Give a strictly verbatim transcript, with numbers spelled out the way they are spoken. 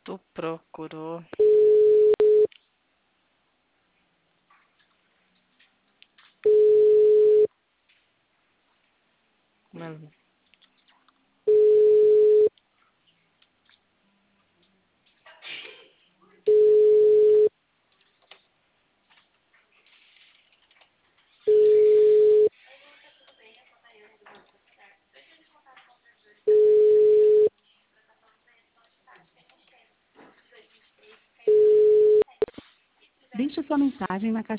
Tu procurou. Mas... Deixe sua mensagem na caixa